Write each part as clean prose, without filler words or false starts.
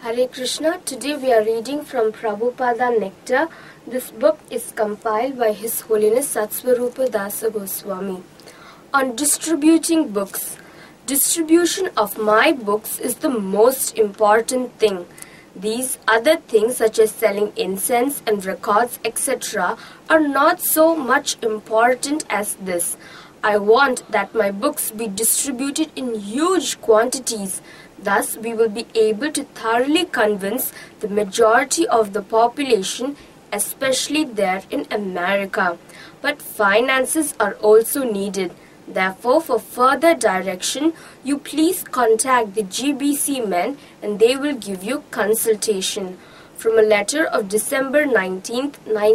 Hare Krishna. Today we are reading from Prabhupada Nectar. This book is compiled by His Holiness Satsvarupa Dasa Goswami. On distributing books. Distribution of my books is the most important thing. These other things such as selling incense and records etc. are not so much important as this. I want that my books be distributed in huge quantities. Thus, we will be able to thoroughly convince the majority of the population, especially there in America. But finances are also needed. Therefore, for further direction, you please contact the GBC men and they will give you consultation. From a letter of December 19th,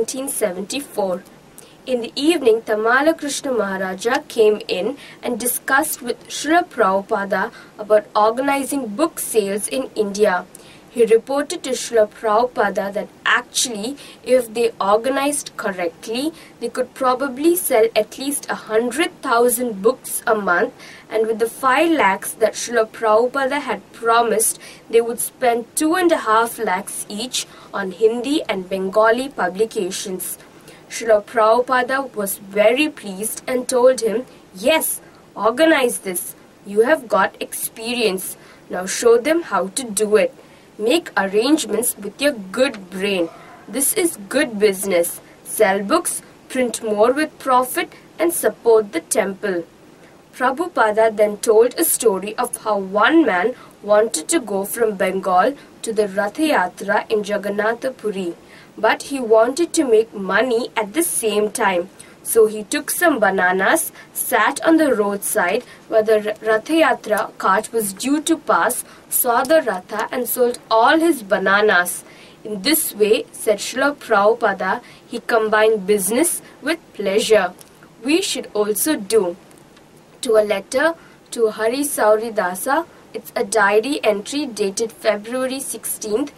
1974. In the evening, Tamala Krishna Maharaja came in and discussed with Srila Prabhupada about organizing book sales in India. He reported to Srila Prabhupada that actually, if they organized correctly, they could probably sell at least 100,000 books a month, and with the 5 lakhs that Srila Prabhupada had promised, they would spend 2.5 lakhs each on Hindi and Bengali publications. Srila Prabhupada was very pleased and told him, "Yes, organize this. You have got experience. Now show them how to do it. Make arrangements with your good brain. This is good business. Sell books, print more with profit, and support the temple." Prabhupada then told a story of how one man wanted to go from Bengal to the Rath Yatra in Jagannath Puri. But he wanted to make money at the same time. So he took some bananas, sat on the roadside where the Rath Yatra cart was due to pass, saw the Ratha and sold all his bananas. In this way, said Srila Prabhupada, he combined business with pleasure. We should also do. To a letter to Hari Sauri Dasa, it's a diary entry dated February 16th,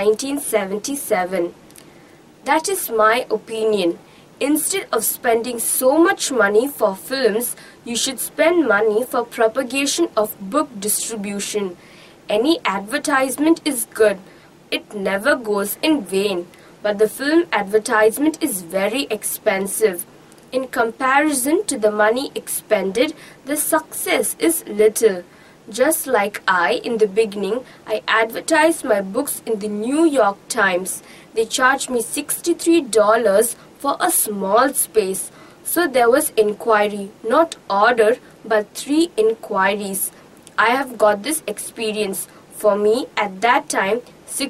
1977. That is my opinion. Instead of spending so much money for films, you should spend money for propagation of book distribution. Any advertisement is good. It never goes in vain. But the film advertisement is very expensive. In comparison to the money expended, the success is little. Just like in the beginning, I advertised my books in the New York Times. They charged me $63 for a small space. So there was inquiry, not order, but 3 inquiries. I have got this experience. For me, at that time,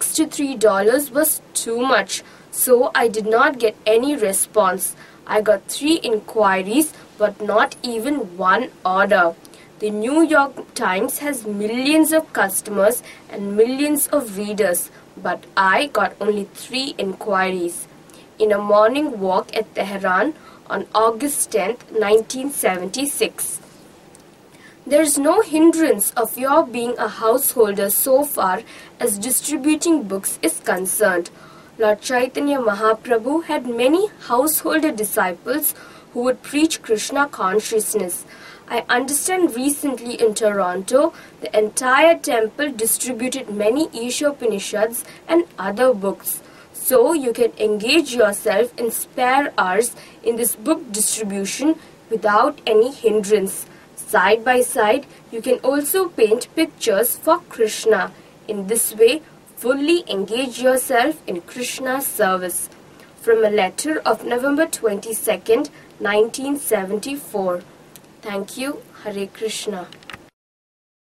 $63 was too much. So I did not get any response. I got 3 inquiries, but not even 1 order. The New York Times has millions of customers and millions of readers, but I got only 3 inquiries. In a morning walk at Tehran on August 10th, 1976. There is no hindrance of your being a householder so far as distributing books is concerned. Lord Chaitanya Mahaprabhu had many householder disciples who would preach Krishna consciousness. I understand recently in Toronto, the entire temple distributed many Ishopanishads and other books. So you can engage yourself in spare hours in this book distribution without any hindrance. Side by side, you can also paint pictures for Krishna. In this way, fully engage yourself in Krishna's service. From a letter of November 22nd, 1974. Thank you. Hare Krishna.